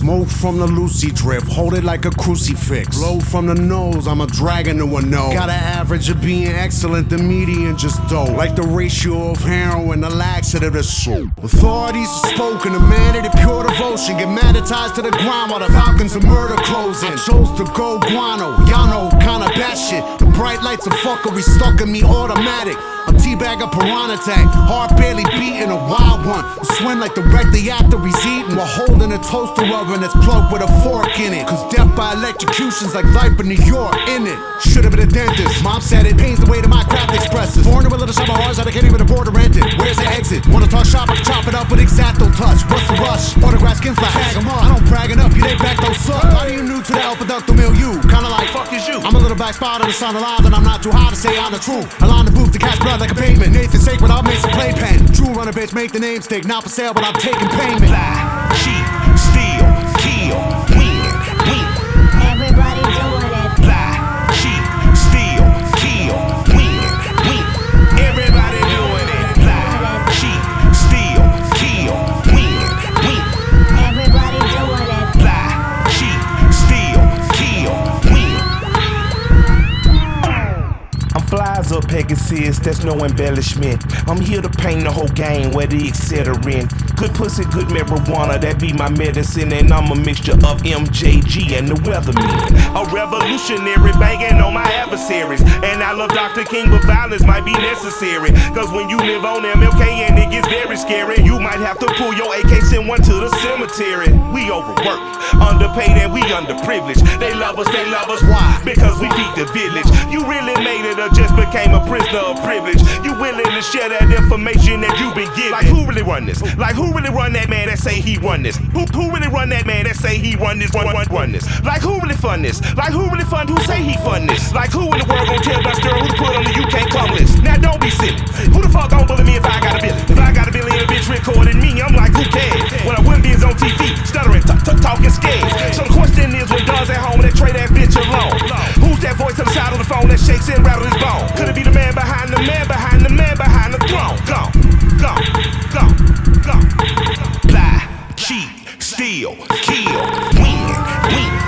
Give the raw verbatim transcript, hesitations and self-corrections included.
Smoke from the Lucy drip, hold it like a crucifix. Blow from the nose, I'm a dragon to a no. Got an average of being excellent, the median just dope. Like the ratio of heroin, the laxative to soap. Authorities are spoken, a man of the pure devotion. Get magnetized to the ground while the falcons of murder closing. I chose to go guano, y'all know, kinda bad shit. The bright lights of fuckery stuck in me automatic. I'm teabag a piranha tank, heart barely beating, a wild one. Swim like the wreck the actor he's eating, while holding a toaster oven that's plugged with a fork in it. Cause death by electrocution's like life in New York, in it. Should've been a dentist, mom said it pains the way that my craft expresses. Born to a little shop of hearts that I can't even afford to rent it. Where's the exit? Wanna talk shop, I can chop it up with X-Acto touch. What's the rush? Autograph skin flash, tag 'em up. I don't brag enough, you they back those suck. Why are you new to the El Producto milieu? Kinda like, fuck is you? I'm a little black spot on the sun alive, and I'm not too high to say I'm the truth. I line the booth to catch blood like a pavement. Nathan sacred, I'll make some playpen. True runner bitch, make the name stick. Not for sale, but I'm taking payment. Lie, cheat, steal, kill, win, win. Everybody doing it. Lie, cheat, steal, kill, win, win. Everybody doing it. Lie, cheat, steal, kill, win, win. Everybody doing it. Lie, cheat, steal, kill, win. I'm flies up Pegasus, that's no embellishment. I'm here to paint the whole game where the et cetera in. Good pussy, good marijuana, that be my medicine. And I'm a mixture of M J G and the Weatherman. A revolutionary banging on my adversaries. And I love Doctor King, but violence might be necessary. Cause when you live on M L K and it gets very scary, you might have to pull your A K, send one to the cemetery. We overworked, underpaid, and we underprivileged. They love us, they love us. Why? Because we feed the village. You really made it or just became a prisoner of privilege? You willing to share that information that you've been given? Like who really run this? Like who really run that man that say he run this? Who who really run that man that say he run this? Run run run this? Like who really fund this? Like who really fund who say he fund this? Like who in the world gon' tell Dust Girl who to put on the you can't come list? Now don't be silly. Who the fuck gon' bully me if I got a billion? If I got a billion, a bitch recording me, I'm like who cares? When I wouldn't be on T V, stuttering, t- t- talking scared. So the question is, when Don's at home, they trade that bitch alone. Who's that voice on the side of the phone that shakes and rattles his bone? Could it be the man behind the man behind the man behind the throne? Gone, gone, gone, gone. Lie, cheat, steal, kill, win, win.